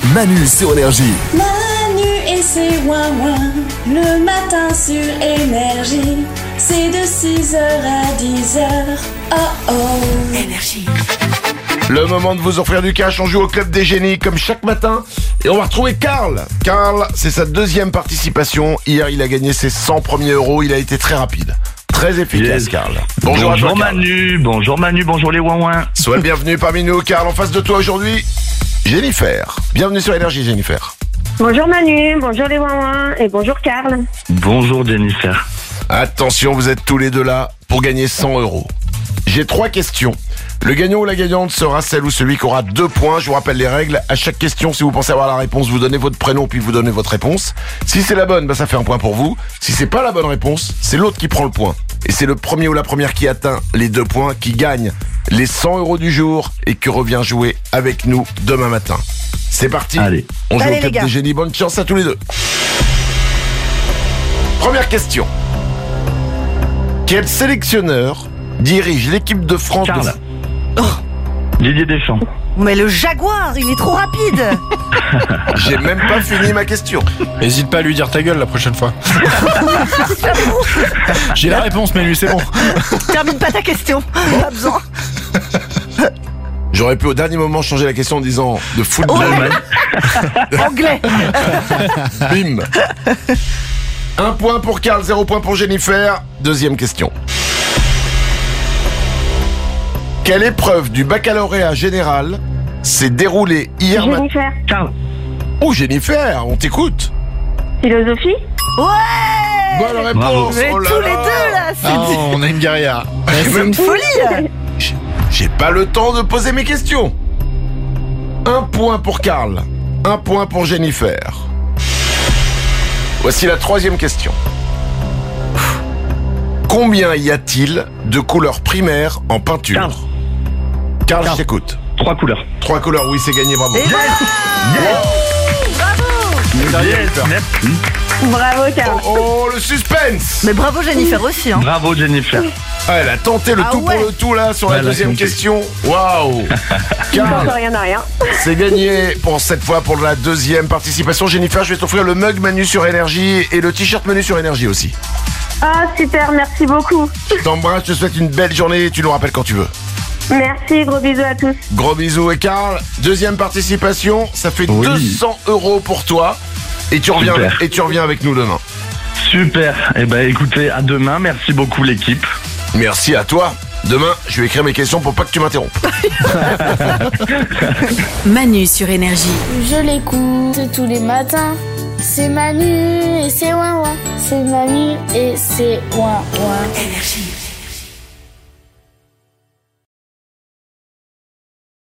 Manu sur Énergie. Manu et ses ouin-ouin, le matin sur Énergie. C'est de 6h à 10h, oh oh. Énergie. Le moment de vous offrir du cash, on joue au Club des Génies comme chaque matin. Et on va retrouver Karl. Karl, c'est sa deuxième participation. Hier, il a gagné ses 100 premiers euros. Il a été très rapide. Très efficace, Karl. Bonjour à toi, Karl. Manu, bonjour les ouin-ouin. Sois le bienvenu parmi nous, Karl. En face de toi aujourd'hui, Jennifer. Bienvenue sur Énergie, Jennifer. Bonjour Manu, bonjour les ouin-ouin et bonjour Karl. Bonjour Jennifer. Attention, vous êtes tous les deux là pour gagner 100 euros. J'ai 3 questions. Le gagnant ou la gagnante sera celle ou celui qui aura 2 points. Je vous rappelle les règles. À chaque question, si vous pensez avoir la réponse, vous donnez votre prénom puis vous donnez votre réponse. Si c'est la bonne, ça fait un point pour vous. Si c'est pas la bonne réponse, c'est l'autre qui prend le point. Et c'est le premier ou la première qui atteint les 2 points qui gagne les 100 euros du jour et qui revient jouer avec nous demain matin. C'est parti. Allez. On joue Allez, au Club les gars. des Génies. Bonne chance à tous les deux. Première question. Quel sélectionneur dirige l'équipe de France de Karl. Didier Deschamps. Mais le jaguar, il est trop rapide. J'ai même pas fini ma question. Hésite pas à lui dire ta gueule la prochaine fois. J'ai la réponse, mais lui, c'est bon. Termine pas ta question. Pas besoin. J'aurais pu au dernier moment changer la question en disant de football. Anglais. Bim. 1 point pour Karl, 0 point pour Jennifer. Deuxième question. Quelle épreuve du baccalauréat général s'est déroulée hier matin? Jennifer, Karl. Oh Jennifer, on t'écoute. philosophie. Ouais. Bonne réponse. Bravo. Mais Oh là tous là. les deux là, Ah, on a une guerrière. c'est une folie. J'ai pas le temps de poser mes questions. 1 point pour Karl, 1 point pour Jennifer. Voici la 3e question. Combien y a-t-il de couleurs primaires en peinture? Karl, je t'écoute. 3 couleurs. 3 couleurs, oui, c'est gagné, bravo. Et voilà. Bravo. Yes, merci. Bravo Karl. Oh, le suspense. Mais bravo Jennifer aussi. Hein. Bravo Jennifer. Ah, elle a tenté le Ah tout ouais. pour le tout là sur la Elle a deuxième tenté. question. Waouh. Karl, Rien à rien. c'est gagné pour cette fois pour la deuxième participation. Jennifer, je vais t'offrir le mug Manu sur Énergie et le t-shirt Manu sur Énergie aussi. Ah super, merci beaucoup. Je t'embrasse, je te souhaite une belle journée et tu nous rappelles quand tu veux. Merci, gros bisous à tous. Gros bisous et Karl, deuxième participation, ça fait Oui. 200 euros pour toi et tu reviens Super. avec nous demain. Super. Eh ben écoutez, à demain. Merci beaucoup l'équipe. Merci à toi. Demain, je vais écrire mes questions pour pas que tu m'interrompes. Manu sur Énergie. Je l'écoute tous les matins. C'est Manu et c'est ouin-ouin. C'est Manu et c'est ouin-ouin. Énergie.